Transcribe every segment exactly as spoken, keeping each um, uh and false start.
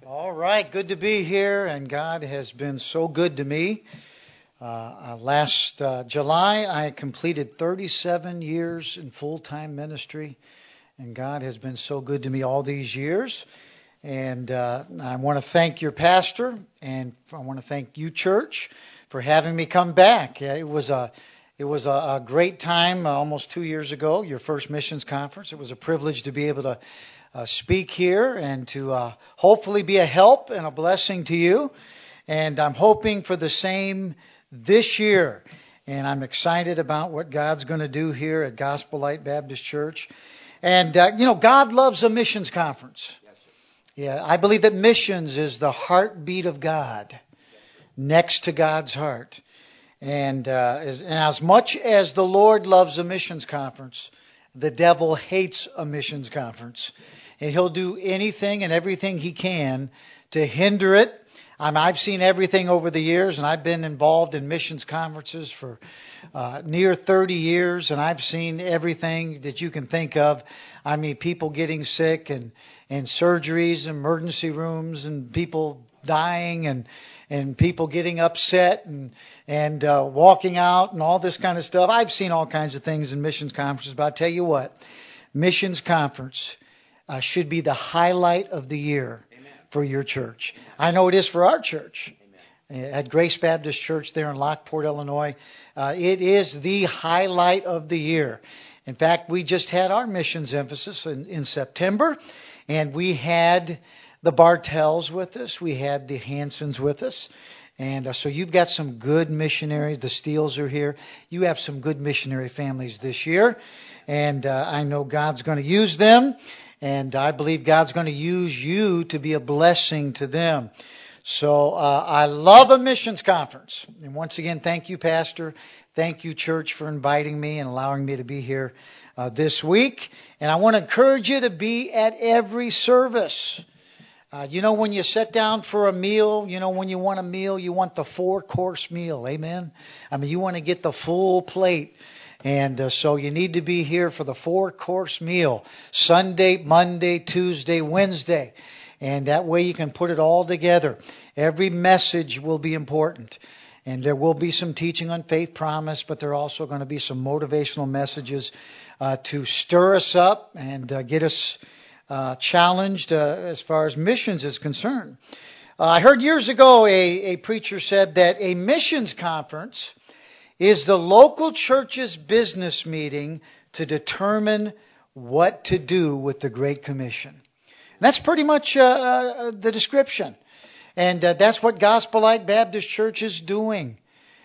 All right, good to be here, and God has been so good to me. Uh, uh, last uh, July, I completed thirty-seven years in full-time ministry, and God has been so good to me all these years. And uh, I want to thank your pastor, and I want to thank you, church, for having me come back. Yeah, It was a it was a, a great time uh, almost two years ago, your first missions conference. It was a privilege to be able to uh, speak here and to uh, hopefully be a help and a blessing to you. And I'm hoping for the same this year. And I'm excited about what God's going to do here at Gospel Light Baptist Church. And, uh, you know, God loves a missions conference. Yeah, I believe that missions is the heartbeat of God, next to God's heart. And, uh, as, and as much as the Lord loves a missions conference, the devil hates a missions conference. And he'll do anything and everything he can to hinder it. Um, I've seen everything over the years, and I've been involved in missions conferences for uh, near thirty years, and I've seen everything that you can think of. I mean, people getting sick, and, and surgeries, emergency rooms, and people dying, and and people getting upset, and and uh, walking out, and all this kind of stuff. I've seen all kinds of things in missions conferences, but I tell you what, missions conference uh, should be the highlight of the year for your church. I know it is for our church. Amen. At Grace Baptist Church there in Lockport, Illinois. Uh, it is the highlight of the year. In fact, we just had our missions emphasis in, in September, and we had the Bartels with us. We had the Hansons with us. And uh, so you've got some good missionaries. The Steels are here. You have some good missionary families this year. And uh, I know God's going to use them. And I believe God's going to use you to be a blessing to them. So uh, I love a missions conference. And once again, thank you, Pastor. Thank you, church, for inviting me and allowing me to be here uh, this week. And I want to encourage you to be at every service. Uh, you know, when you sit down for a meal, you know, when you want a meal, you want the four-course meal. Amen? I mean, you want to get the full plate. And uh, so you need to be here for the four-course meal, Sunday, Monday, Tuesday, Wednesday. And that way you can put it all together. Every message will be important. And there will be some teaching on faith promise, but there are also going to be some motivational messages uh, to stir us up and uh, get us uh, challenged uh, as far as missions is concerned. Uh, I heard years ago a, a preacher said that a missions conference is the local church's business meeting to determine what to do with the Great Commission. And that's pretty much uh, uh, the description. And uh, that's what Gospel Light Baptist Church is doing.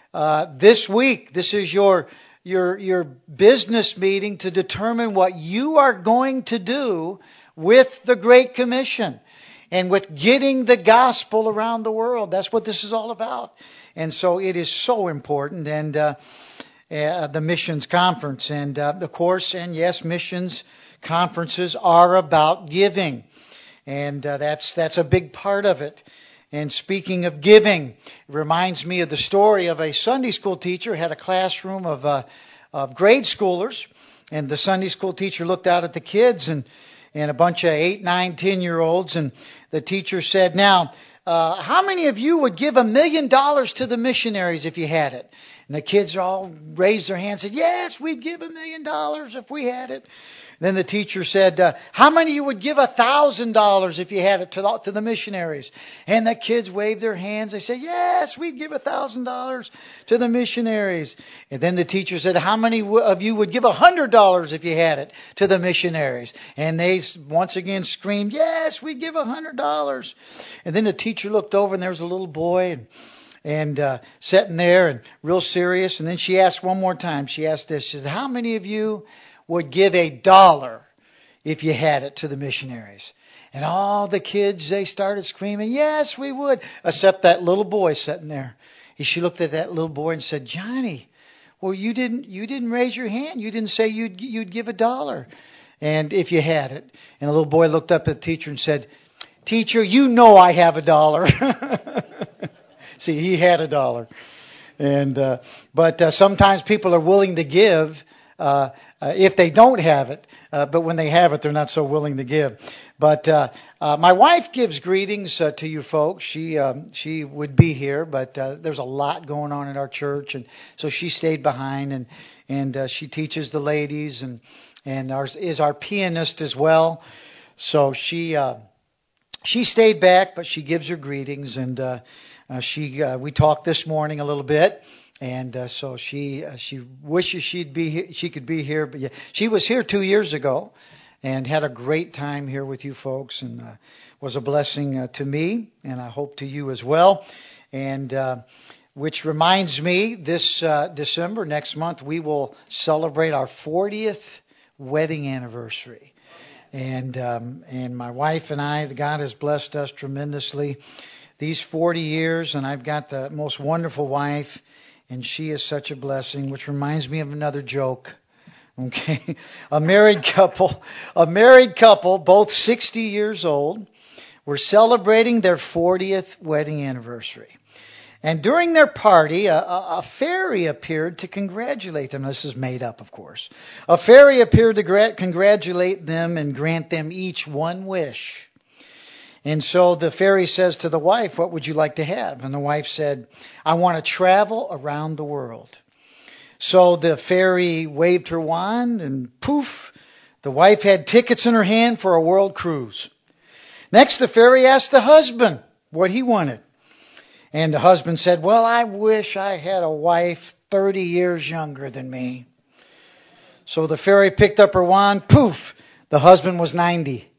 Uh, this week, this is your, your, your business meeting to determine what you are going to do with the Great Commission and with getting the gospel around the world. That's what this is all about. And so it is so important, and uh, uh, the missions conference. And uh, of course, and yes, missions conferences are about giving. And uh, that's that's a big part of it. And speaking of giving, it reminds me of the story of a Sunday school teacher who had a classroom of, uh, of grade schoolers. And the Sunday school teacher looked out at the kids and, and a bunch of eight, nine, ten-year-olds. And the teacher said, now, Uh, how many of you would give a million dollars to the missionaries if you had it? And the kids all raised their hands and said, yes, we'd give a million dollars if we had it. Then the teacher said, uh, how many of you would give a thousand dollars if you had it to the, to the missionaries? And the kids waved their hands. They said, yes, we'd give a thousand dollars to the missionaries. And then the teacher said, how many of you would give a hundred dollars if you had it to the missionaries? And they once again screamed, yes, we'd give a hundred dollars. And then the teacher looked over and there was a little boy and, and uh, sitting there and real serious. And then she asked one more time. She asked this. She said, how many of you would give a dollar if you had it to the missionaries? And all the kids, they started screaming, yes, we would, except that little boy sitting there. And she looked at that little boy and said, Johnny, well, you didn't you didn't raise your hand. You didn't say you'd you'd give a dollar, and if you had it. And the little boy looked up at the teacher and said, teacher, you know I have a dollar. See, he had a dollar. And uh, but uh, sometimes people are willing to give uh, uh, if they don't have it, uh, but when they have it, they're not so willing to give. But uh, uh, my wife gives greetings uh, to you folks. She um, she would be here, but uh, there's a lot going on in our church, and so she stayed behind, and and uh, she teaches the ladies, and and ours is our pianist as well. So she uh, she stayed back, but she gives her greetings, and uh, uh, she uh, we talked this morning a little bit. And uh, so she uh, she wishes she'd be he- she could be here, but yeah, she was here two years ago, and had a great time here with you folks, and uh, was a blessing uh, to me, and I hope to you as well. And uh, which reminds me, this uh, December next month we will celebrate our fortieth wedding anniversary, and um, and my wife and I, God has blessed us tremendously these forty years, and I've got the most wonderful wife. And she is such a blessing, which reminds me of another joke. Okay. A married couple, a married couple, both sixty years old, were celebrating their fortieth wedding anniversary. And during their party, a, a, a fairy appeared to congratulate them. This is made up, of course. A fairy appeared to gra- congratulate them and grant them each one wish. And so the fairy says to the wife, "What would you like to have?" And the wife said, "I want to travel around the world." So the fairy waved her wand, and poof, the wife had tickets in her hand for a world cruise. Next, the fairy asked the husband what he wanted. And the husband said, "Well, I wish I had a wife thirty years younger than me." So the fairy picked up her wand, poof, the husband was ninety.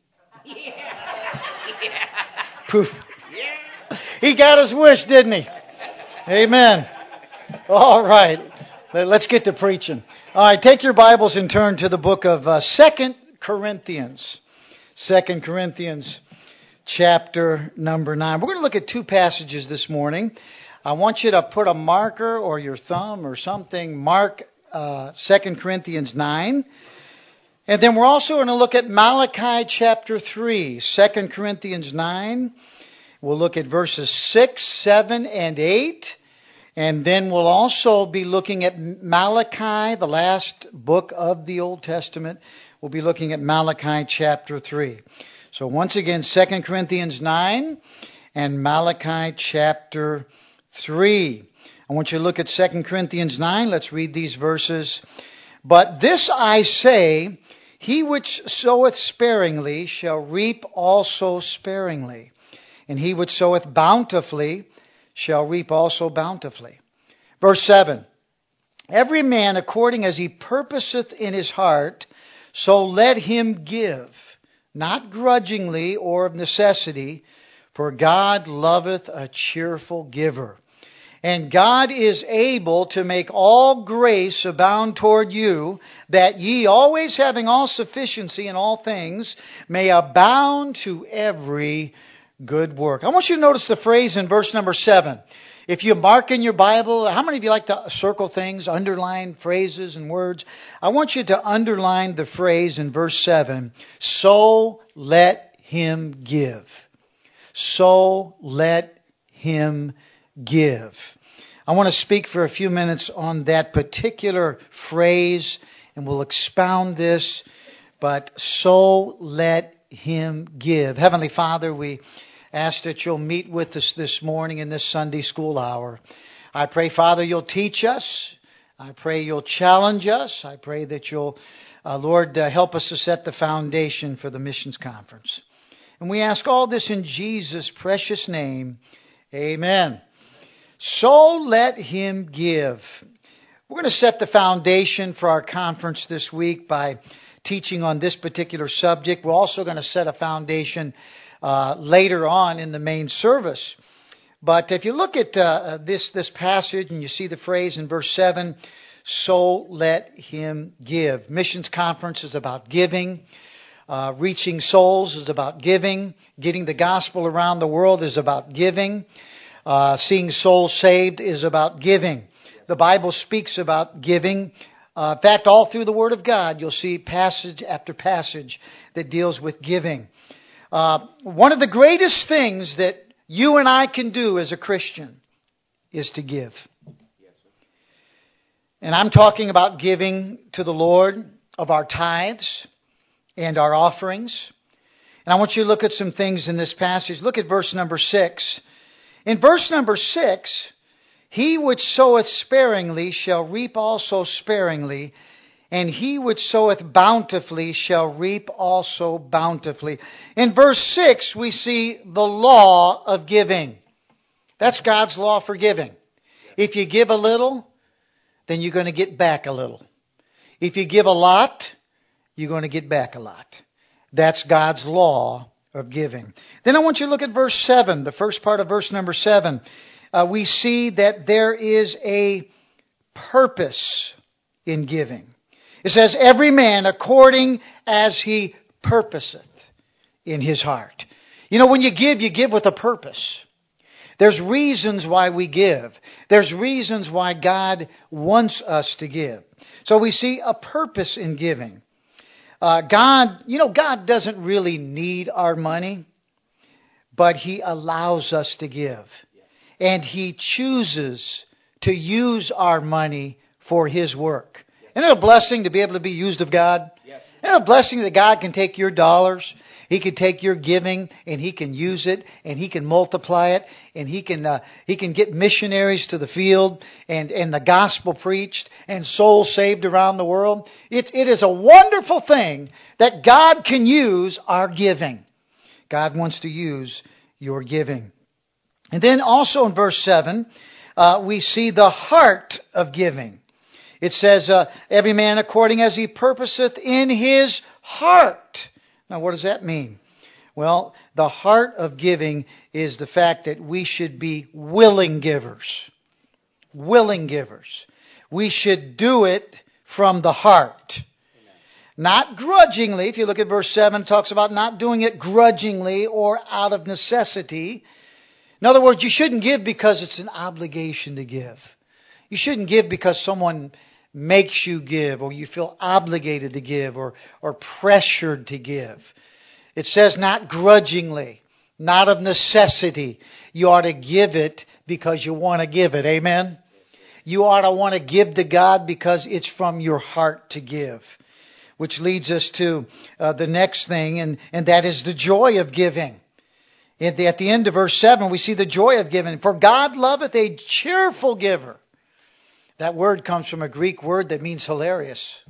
Poof. He got his wish, didn't he? Amen. All right. Let's get to preaching. All right. Take your Bibles and turn to the book of uh, Second Corinthians. Second Corinthians chapter number nine. We're going to look at two passages this morning. I want you to put a marker or your thumb or something. Mark uh, Second Corinthians nine. And then we're also going to look at Malachi chapter three, Second Corinthians nine. We'll look at verses six, seven, and eight. And then we'll also be looking at Malachi, the last book of the Old Testament. We'll be looking at Malachi chapter three. So once again, Second Corinthians nine and Malachi chapter three. I want you to look at Second Corinthians nine. Let's read these verses. "But this I say, he which soweth sparingly shall reap also sparingly, and he which soweth bountifully shall reap also bountifully." Verse seven, "Every man according as he purposeth in his heart, so let him give, not grudgingly or of necessity, for God loveth a cheerful giver. And God is able to make all grace abound toward you, that ye always having all sufficiency in all things, may abound to every good work." I want you to notice the phrase in verse number seven. If you mark in your Bible, how many of you like to circle things, underline phrases and words? I want you to underline the phrase in verse seven, "So let him give." So let him give. I want to speak for a few minutes on that particular phrase, and we'll expound this, but so let him give. Heavenly Father, we ask that you'll meet with us this morning in this Sunday school hour. I pray, Father, you'll teach us. I pray you'll challenge us. I pray that you'll, uh, Lord, uh, help us to set the foundation for the missions conference. And we ask all this in Jesus' precious name. Amen. So let him give. We're going to set the foundation for our conference this week by teaching on this particular subject. We're also going to set a foundation uh, later on in the main service. But if you look at uh, this, this passage and you see the phrase in verse seven, so let him give. Missions conference is about giving. Uh, reaching souls is about giving. Getting the gospel around the world is about giving. Uh, seeing souls saved is about giving. The Bible speaks about giving. Uh, in fact, all through the Word of God, you'll see passage after passage that deals with giving. Uh, one of the greatest things that you and I can do as a Christian is to give. And I'm talking about giving to the Lord of our tithes and our offerings. And I want you to look at some things in this passage. Look at verse number six. In verse number six, he which soweth sparingly shall reap also sparingly, and he which soweth bountifully shall reap also bountifully. In verse six, we see the law of giving. That's God's law for giving. If you give a little, then you're going to get back a little. If you give a lot, you're going to get back a lot. That's God's law of giving. Then I want you to look at verse seven, the first part of verse number seven. Uh, we see that there is a purpose in giving. It says, every man according as he purposeth in his heart. You know, when you give, you give with a purpose. There's reasons why we give. There's reasons why God wants us to give. So we see a purpose in giving. Uh, God, you know, God doesn't really need our money, but He allows us to give. And He chooses to use our money for His work. Isn't it a blessing to be able to be used of God? Yes. Isn't it a blessing that God can take your dollars, He can take your giving, and He can use it, and He can multiply it, and He can uh, He can get missionaries to the field, and, and the gospel preached, and souls saved around the world. It, it is a wonderful thing that God can use our giving. God wants to use your giving. And then also in verse seven, uh, we see the heart of giving. It says, uh, every man according as he purposeth in his heart. Now, what does that mean? Well, the heart of giving is the fact that we should be willing givers. Willing givers. We should do it from the heart. Amen. Not grudgingly. If you look at verse seven, it talks about not doing it grudgingly or out of necessity. In other words, you shouldn't give because it's an obligation to give. You shouldn't give because someone makes you give, or you feel obligated to give, or, or pressured to give. It says not grudgingly, not of necessity. You ought to give it because you want to give it. Amen? You ought to want to give to God because it's from your heart to give. Which leads us to uh, the next thing, and, and that is the joy of giving. At the, at the end of verse seven, we see the joy of giving. For God loveth a cheerful giver. That word comes from a Greek word that means hilarious.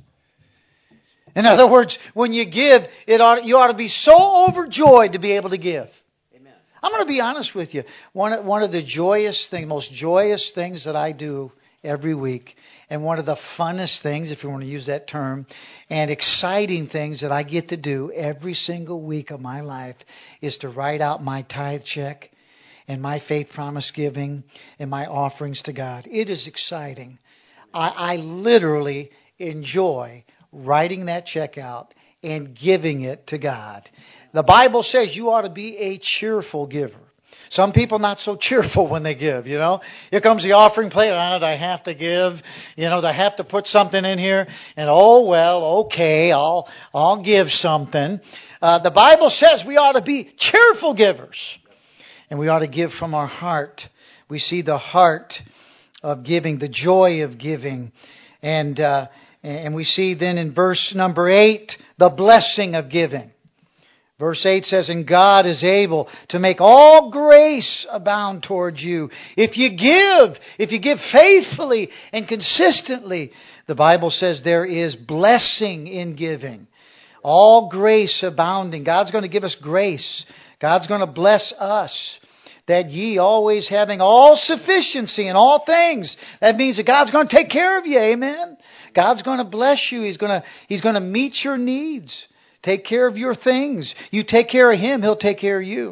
In other words, when you give, it ought, you ought to be so overjoyed to be able to give. Amen. I'm going to be honest with you. One of, one of the joyous things, most joyous things that I do every week, and one of the funnest things, if you want to use that term, and exciting things that I get to do every single week of my life is to write out my tithe check and my faith promise giving and my offerings to God. It is exciting. I, I literally enjoy writing that check out and giving it to God. The Bible says you ought to be a cheerful giver. Some people not so cheerful when they give, you know. Here comes the offering plate. Oh, I have to give. You know, they have to put something in here. And oh, well, okay, I'll, I'll give something. Uh, the Bible says we ought to be cheerful givers. And we ought to give from our heart. We see the heart of giving, the joy of giving. And uh, and we see then in verse number eight, the blessing of giving. Verse eight says, and God is able to make all grace abound towards you. If you give, if you give faithfully and consistently, the Bible says there is blessing in giving. All grace abounding. God's going to give us grace. God's going to bless us. That ye always having all sufficiency in all things. That means that God's going to take care of you. Amen. God's going to bless you. He's going to, He's going to meet your needs. Take care of your things. You take care of Him, He'll take care of you.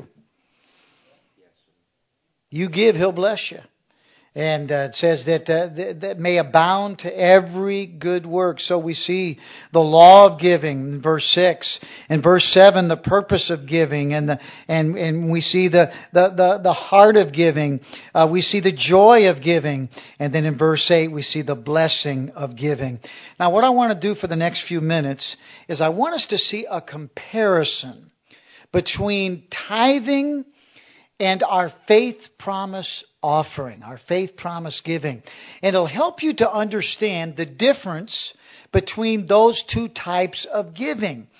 You give, He'll bless you. And uh, it says that, uh, that that may abound to every good work. So we see the law of giving in verse six. In verse seven, the purpose of giving. And the, and, and we see the, the, the, the heart of giving. Uh, we see the joy of giving. And then in verse eight, we see the blessing of giving. Now what I want to do for the next few minutes is I want us to see a comparison between tithing and our faith promise offering, our faith promise giving. And it'll help you to understand the difference between those two types of giving.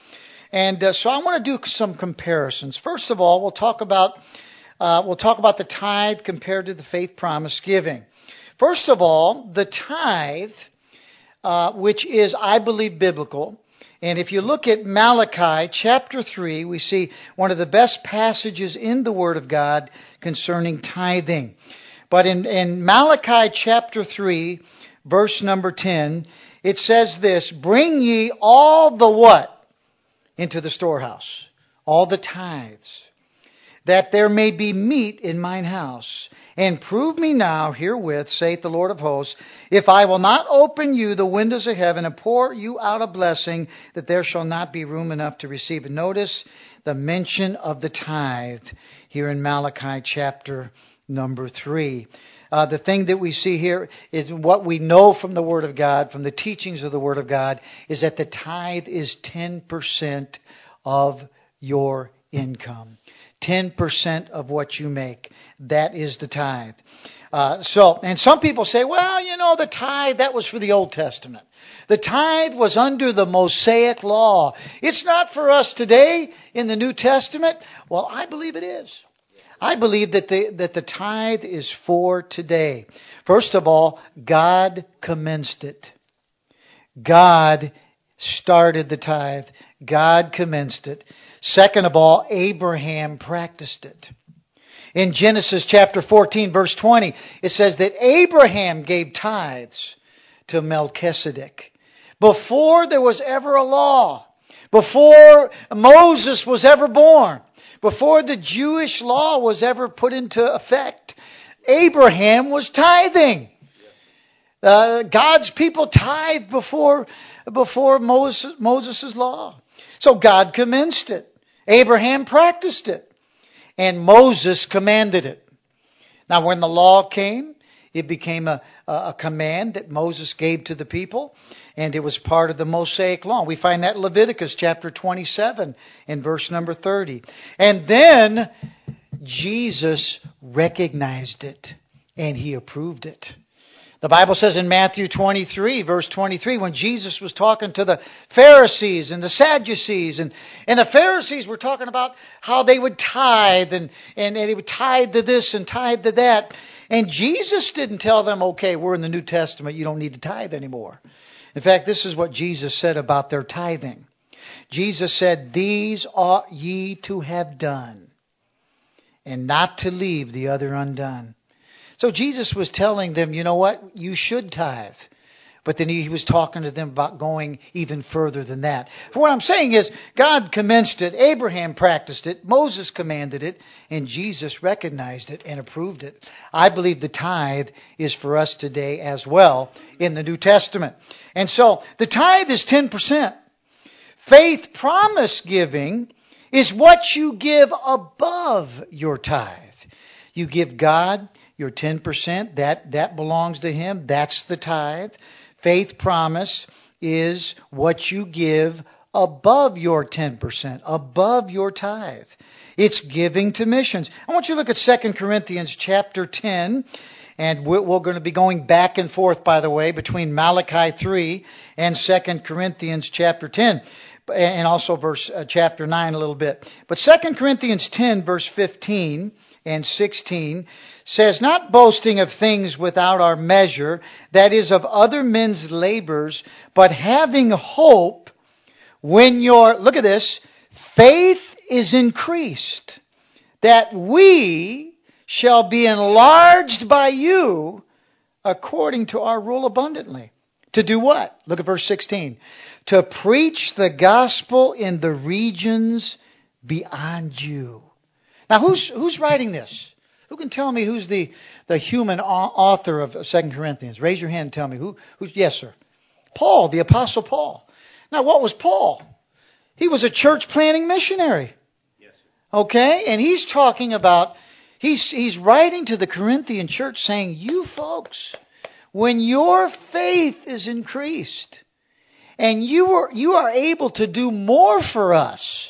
And uh, so I want to do some comparisons. First of all, we'll talk about uh, we'll talk about the tithe compared to the faith promise giving. First of all, the tithe, uh, which is, I believe, biblical. And if you look at Malachi chapter three, we see one of the best passages in the Word of God concerning tithing. But in, in Malachi chapter three, verse number ten, it says this, "Bring ye all the" what? "Into the storehouse, all the tithes, that there may be meat in mine house. And prove me now herewith, saith the Lord of hosts, if I will not open you the windows of heaven and pour you out a blessing, that there shall not be room enough to receive." And notice the mention of the tithe here in Malachi chapter number three. Uh, the thing that we see here is what we know from the Word of God, from the teachings of the Word of God, is that the tithe is ten percent of your income. ten percent of what you make. That is the tithe. Uh, so, and some people say, well, you know, the tithe, that was for the Old Testament. The tithe was under the Mosaic law. It's not for us today in the New Testament. Well, I believe it is. I believe that the, that the tithe is for today. First of all, God commenced it. God started the tithe. God commenced it. Second of all, Abraham practiced it. In Genesis chapter fourteen, verse twenty, it says that Abraham gave tithes to Melchizedek. Before there was ever a law, before Moses was ever born, before the Jewish law was ever put into effect, Abraham was tithing. Uh, God's people tithed before, before Moses, Moses' law. So God commenced it. Abraham practiced it. And Moses commanded it. Now when the law came, it became a, a command that Moses gave to the people. And it was part of the Mosaic law. We find that in Leviticus chapter twenty-seven in verse number thirty. And then Jesus recognized it. And He approved it. The Bible says in Matthew twenty-three, verse twenty-three, when Jesus was talking to the Pharisees and the Sadducees, and, and the Pharisees were talking about how they would tithe, and, and, and they would tithe to this and tithe to that. And Jesus didn't tell them, okay, we're in the New Testament, you don't need to tithe anymore. In fact, this is what Jesus said about their tithing. Jesus said, "These ought ye to have done, and not to leave the other undone." So Jesus was telling them, you know what, you should tithe. But then he was talking to them about going even further than that. For what I'm saying is, God commenced it, Abraham practiced it, Moses commanded it, and Jesus recognized it and approved it. I believe the tithe is for us today as well in the New Testament. And so, the tithe is ten percent. Faith promise giving is what you give above your tithe. You give God your ten percent, that, that belongs to Him. That's the tithe. Faith promise is what you give above your ten percent, above your tithe. It's giving to missions. I want you to look at Second Corinthians chapter ten. And we're, we're going to be going back and forth, by the way, between Malachi three and Second Corinthians chapter ten. And also verse uh, chapter nine a little bit. But Second Corinthians ten, verse fifteen and sixteen says, "Not boasting of things without our measure, that is of other men's labors, but having hope when your," look at this, "faith is increased, that we shall be enlarged by you according to our rule abundantly." To do what? Look at verse sixteen. "To preach the gospel in the regions beyond you." Now who's, who's writing this? Who can tell me who's the, the human author of Second Corinthians? Raise your hand and tell me. Who? Who's, yes, sir. Paul, the Apostle Paul. Now, what was Paul? He was a church planting missionary. Yes, sir. Okay? And he's talking about, he's, he's writing to the Corinthian church saying, you folks, when your faith is increased and you are, you are able to do more for us,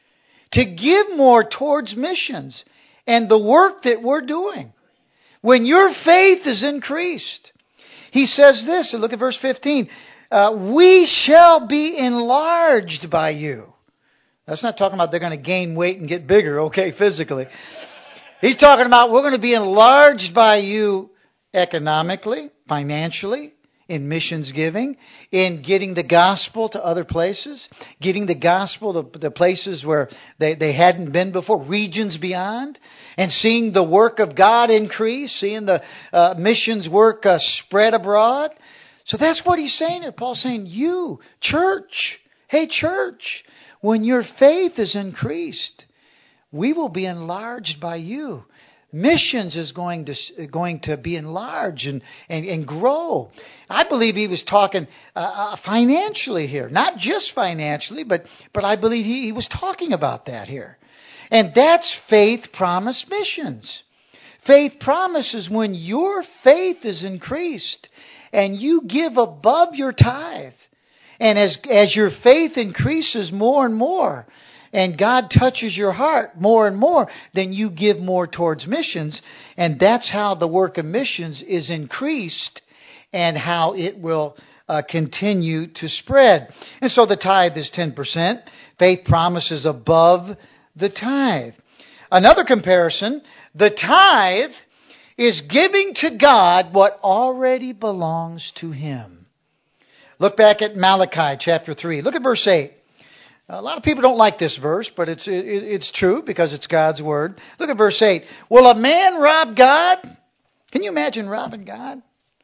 to give more towards missions and the work that we're doing, when your faith is increased, he says this, and look at verse fifteen, uh, "we shall be enlarged by you." That's not talking about they're going to gain weight and get bigger, okay, physically. He's talking about we're going to be enlarged by you economically, financially, in missions giving, in getting the gospel to other places, getting the gospel to the places where they, they hadn't been before, regions beyond, and seeing the work of God increase, seeing the uh, missions work uh, spread abroad. So that's what he's saying here. Paul's saying, you, church, hey church, when your faith is increased, we will be enlarged by you. Missions is going to going to be enlarged and, and, and grow. I believe he was talking uh, uh, financially here. Not just financially, but, but I believe he, he was talking about that here. And that's faith promise missions. Faith promises when your faith is increased and you give above your tithe. And as, as your faith increases more and more, and God touches your heart more and more, then you give more towards missions. And that's how the work of missions is increased and how it will uh, continue to spread. And so the tithe is ten percent. Faith promises above the tithe. Another comparison, the tithe is giving to God what already belongs to Him. Look back at Malachi chapter three. Look at verse eight. A lot of people don't like this verse, but it's it, it's true because it's God's word. Look at verse eight. Will a man rob God? Can you imagine robbing God?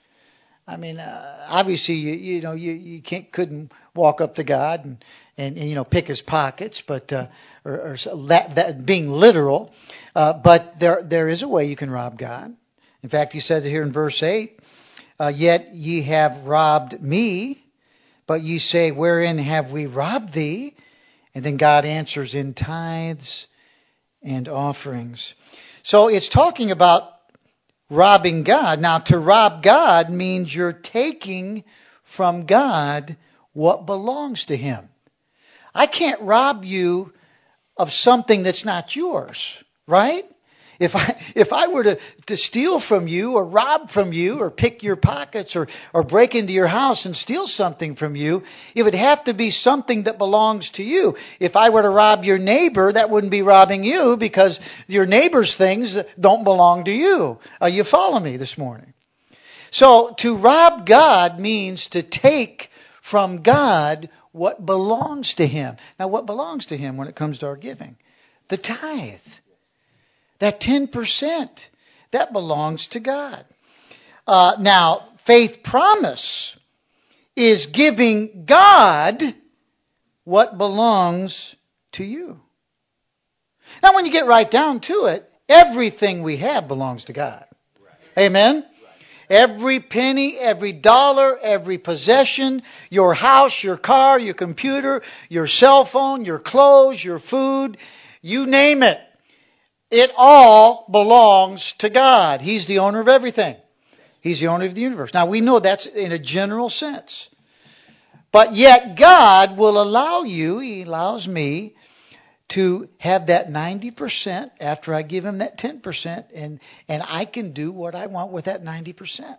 I mean, uh, obviously, you, you know, you, you can't couldn't walk up to God and, and, and you know pick his pockets, but uh, or, or that, that being literal. Uh, but there there is a way you can rob God. In fact, He said here in verse eight, uh, "Yet ye have robbed me, but ye say, wherein have we robbed thee?" And then God answers, in tithes and offerings. So it's talking about robbing God. Now, to rob God means you're taking from God what belongs to Him. I can't rob you of something that's not yours, right? If I if I were to, to steal from you or rob from you or pick your pockets or, or break into your house and steal something from you, it would have to be something that belongs to you. If I were to rob your neighbor, that wouldn't be robbing you because your neighbor's things don't belong to you. Uh, you follow me this morning? So to rob God means to take from God what belongs to Him. Now, what belongs to Him when it comes to our giving? The tithe. That ten percent, that belongs to God. Uh, now, faith promise is giving God what belongs to you. Now, when you get right down to it, everything we have belongs to God. Right. Amen? Right. Every penny, every dollar, every possession, your house, your car, your computer, your cell phone, your clothes, your food, you name it. It all belongs to God. He's the owner of everything. He's the owner of the universe. Now, we know that's in a general sense. But yet God will allow you, He allows me, to have that ninety percent after I give Him that ten percent. And, and I can do what I want with that ninety percent.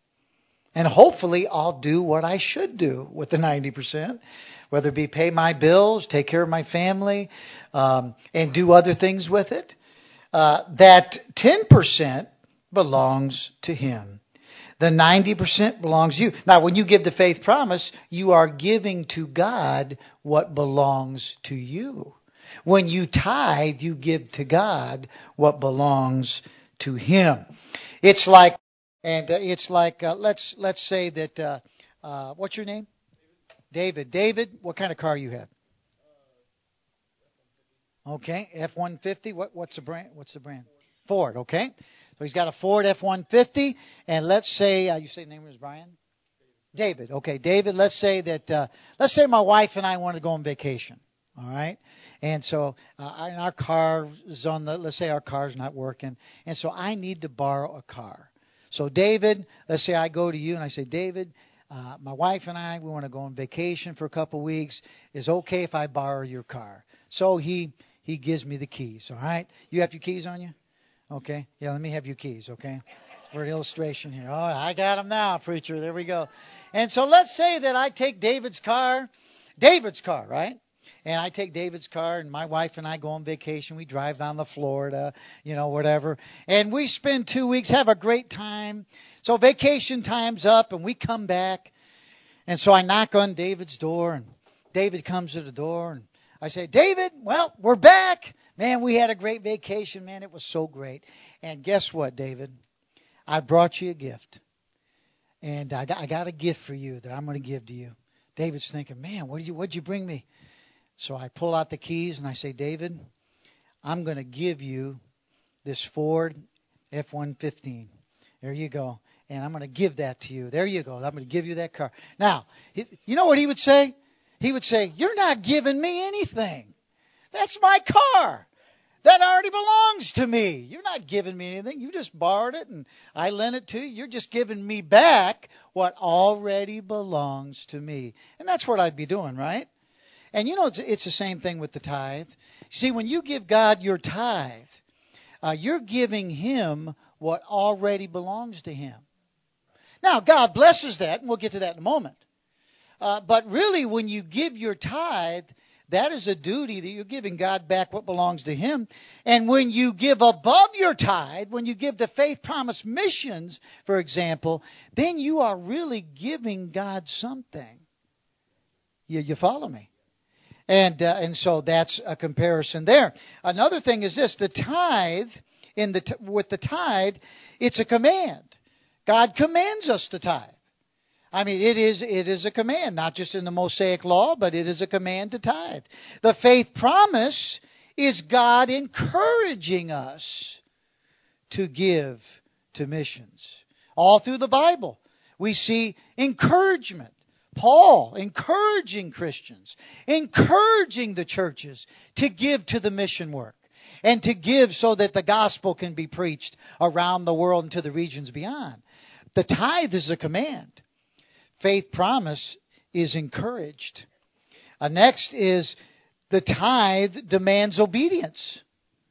And hopefully I'll do what I should do with the ninety percent. Whether it be pay my bills, take care of my family, um, and do other things with it. Uh, that ten percent belongs to Him. The ninety percent belongs to you. Now, when you give the faith promise, you are giving to God what belongs to you. When you tithe, you give to God what belongs to Him. It's like, and uh, it's like, uh, let's let's say that, uh, uh, what's your name? David. David, what kind of car you have? Okay, F one fifty. What what's the brand? What's the brand? Ford. Okay, so he's got a Ford F one fifty, and let's say uh, you say the name was Brian. David. Okay, David. Let's say that. Uh, let's say my wife and I want to go on vacation. All right, and so uh, our car is on the. Let's say our car's not working, and so I need to borrow a car. So David, let's say I go to you and I say, David, uh, my wife and I we want to go on vacation for a couple weeks. Is it okay if I borrow your car? So he. He gives me the keys, all right? You have your keys on you? Okay. Yeah, let me have your keys, okay? It's for an illustration here. Oh, I got them now, preacher. There we go. And so let's say that I take David's car, David's car, right? And I take David's car, and my wife and I go on vacation. We drive down to Florida, you know, whatever. And we spend two weeks, have a great time. So vacation time's up, and we come back. And so I knock on David's door, and David comes to the door, and I say, David, well, we're back. Man, we had a great vacation. Man, it was so great. And guess what, David? I brought you a gift. And I, I got a gift for you that I'm going to give to you. David's thinking, man, what did you, what'd you bring me? So I pull out the keys and I say, David, I'm going to give you this Ford F one fifteen. There you go. And I'm going to give that to you. There you go. I'm going to give you that car. Now, you know what he would say? He would say, you're not giving me anything. That's my car. That already belongs to me. You're not giving me anything. You just borrowed it and I lent it to you. You're just giving me back what already belongs to me. And that's what I'd be doing, right? And you know, it's, it's the same thing with the tithe. See, when you give God your tithe, uh, you're giving Him what already belongs to Him. Now, God blesses that, and we'll get to that in a moment. Uh, but really, when you give your tithe, that is a duty that you're giving God back what belongs to Him. And when you give above your tithe, when you give to Faith Promise Missions, for example, then you are really giving God something. You, you follow me? And uh, and so that's a comparison there. Another thing is this: the tithe in the t- with the tithe, it's a command. God commands us to tithe. I mean, it is it is a command, not just in the Mosaic Law, but it is a command to tithe. The faith promise is God encouraging us to give to missions. All through the Bible, we see encouragement. Paul encouraging Christians, encouraging the churches to give to the mission work and to give so that the gospel can be preached around the world and to the regions beyond. The tithe is a command. Faith promise is encouraged. Uh, next is the tithe demands obedience.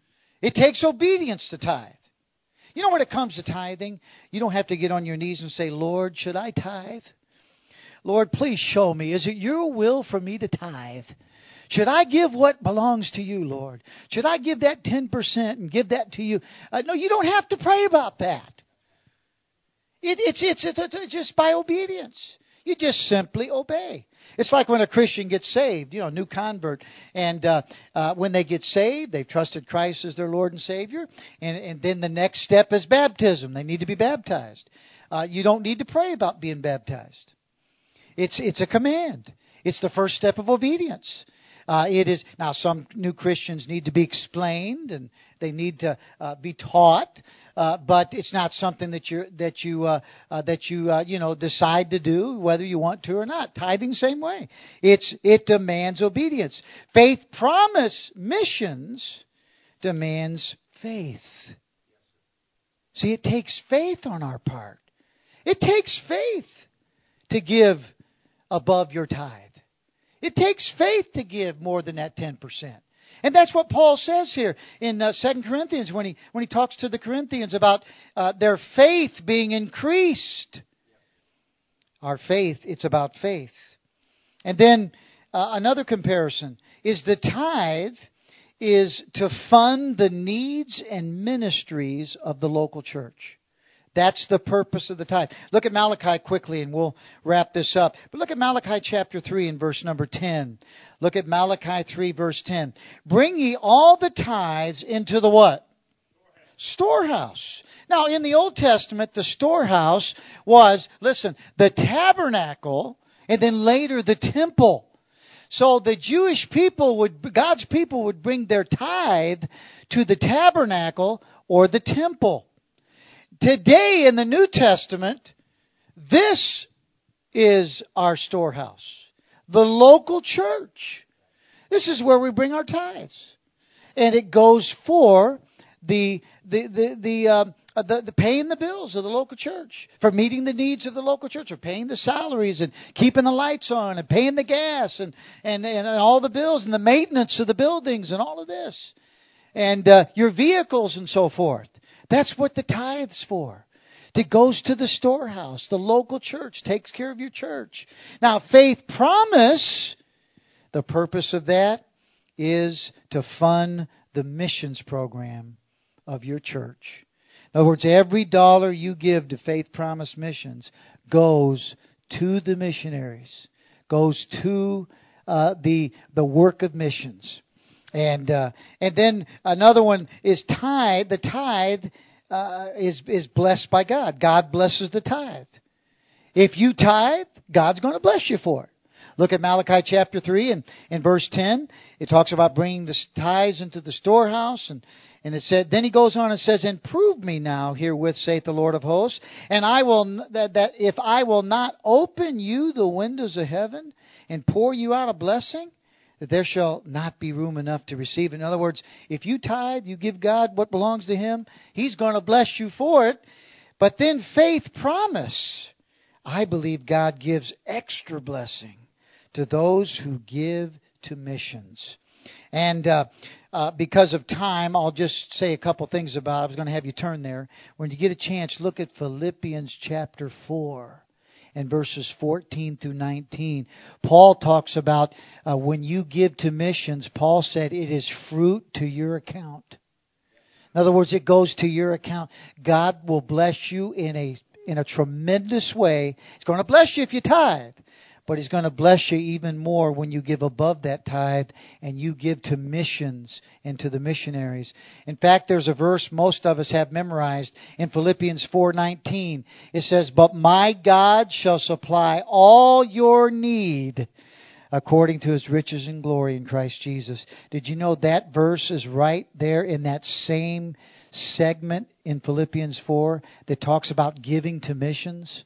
It takes obedience to tithe. You know, when it comes to tithing, you don't have to get on your knees and say, Lord, should I tithe? Lord, please show me. Is it your will for me to tithe? Should I give what belongs to you, Lord? Should I give that ten percent and give that to you? Uh, no, you don't have to pray about that. It, it's, it's, it's, it's just by obedience. You just simply obey. It's like when a Christian gets saved, you know, new convert. And uh, uh, when they get saved, they've trusted Christ as their Lord and Savior. And, and then the next step is baptism. They need to be baptized. Uh, you don't need to pray about being baptized. It's it's a command. It's the first step of obedience. Uh, it is now. Some new Christians need to be explained and they need to uh, be taught, uh, but it's not something that you that you uh, uh, that you uh, you know decide to do whether you want to or not. Tithing, same way. It's it demands obedience. Faith Promise Missions demands faith. See, it takes faith on our part. It takes faith to give above your tithe. It takes faith to give more than that ten percent. And that's what Paul says here in uh, Second Corinthians when he when he talks to the Corinthians about uh, their faith being increased. Our faith, it's about faith. And then uh, another comparison is the tithe is to fund the needs and ministries of the local church. That's the purpose of the tithe. Look at Malachi quickly and we'll wrap this up. But look at Malachi chapter three and verse number ten. Look at Malachi three verse ten. Bring ye all the tithes into the what? Storehouse. Now in the Old Testament, the storehouse was, listen, the tabernacle and then later the temple. So the Jewish people would, God's people would bring their tithe to the tabernacle or the temple. Today in the New Testament, this is our storehouse. The local church. This is where we bring our tithes. And it goes for the the the the, um, the the paying the bills of the local church, for meeting the needs of the local church, for paying the salaries and keeping the lights on and paying the gas and and, and all the bills and the maintenance of the buildings and all of this. And uh, your vehicles and so forth. That's what the tithe's for. It goes to the storehouse. The local church takes care of your church. Now, Faith Promise the purpose of that is to fund the missions program of your church. In other words, every dollar you give to Faith Promise Missions goes to the missionaries, goes to uh, the the work of missions. And uh, and then another one is tithe. The tithe uh, is is blessed by God. God blesses the tithe. If you tithe, God's going to bless you for it. Look at Malachi chapter three and in verse ten. It talks about bringing the tithes into the storehouse. And, and it said, then he goes on and says, and prove me now herewith, saith the Lord of hosts, and I will that, that if I will not open you the windows of heaven and pour you out a blessing, that there shall not be room enough to receive. In other words, if you tithe, you give God what belongs to Him, He's going to bless you for it. But then faith promise. I believe God gives extra blessing to those who give to missions. And uh, uh, because of time, I'll just say a couple things about it. I was going to have you turn there. When you get a chance, look at Philippians chapter four and verses fourteen through nineteen. Paul talks about uh, when you give to missions, Paul said it is fruit to your account. In other words, it goes to your account. God will bless you in a in a tremendous way. He's going to bless you if you tithe. But He's going to bless you even more when you give above that tithe and you give to missions and to the missionaries. In fact, there's a verse most of us have memorized in Philippians four nineteen. It says, but my God shall supply all your need according to His riches and glory in Christ Jesus. Did you know that verse is right there in that same segment in Philippians four that talks about giving to missions?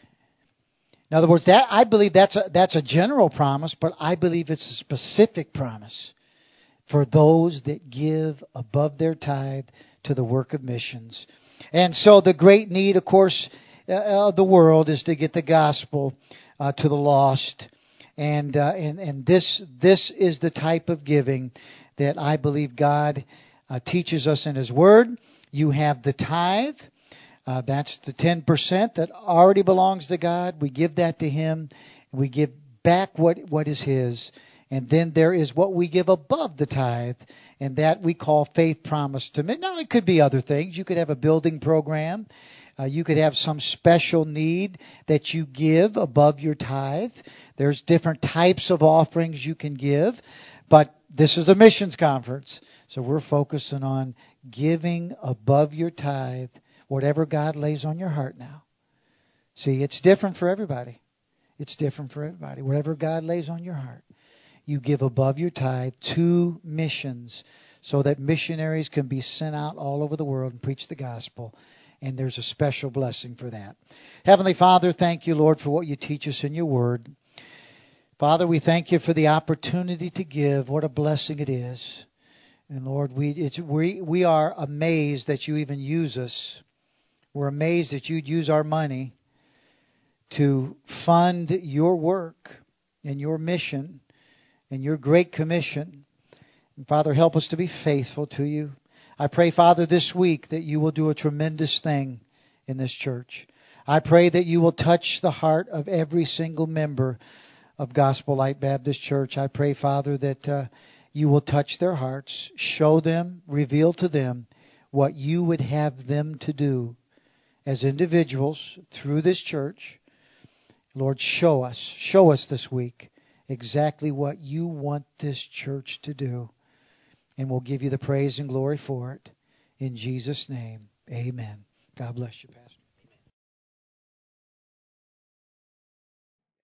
In other words, that I believe that's a, that's a general promise, but I believe it's a specific promise for those that give above their tithe to the work of missions. And so the great need, of course, uh, of the world is to get the gospel uh, to the lost. And uh, and and this this is the type of giving that I believe God uh, teaches us in His Word. You have the tithe. Uh, that's the ten percent that already belongs to God. We give that to Him. We give back what, what is His. And then there is what we give above the tithe. And that we call faith promise to me. Now, it could be other things. You could have a building program. Uh, you could have some special need that you give above your tithe. There's different types of offerings you can give. But this is a missions conference. So we're focusing on giving above your tithe. Whatever God lays on your heart now. See, it's different for everybody. It's different for everybody. Whatever God lays on your heart, you give above your tithe to missions so that missionaries can be sent out all over the world and preach the gospel. And there's a special blessing for that. Heavenly Father, thank you, Lord, for what you teach us in your word. Father, we thank you for the opportunity to give. What a blessing it is. And Lord, we, it's, we, we are amazed that you even use us. We're amazed that you'd use our money to fund your work and your mission and your great commission. And Father, help us to be faithful to you. I pray, Father, this week that you will do a tremendous thing in this church. I pray that you will touch the heart of every single member of Gospel Light Baptist Church. I pray, Father, that uh, you will touch their hearts, show them, reveal to them what you would have them to do as individuals through this church. Lord, show us, show us this week exactly what you want this church to do. And we'll give you the praise and glory for it. In Jesus' name, amen. God bless you, Pastor.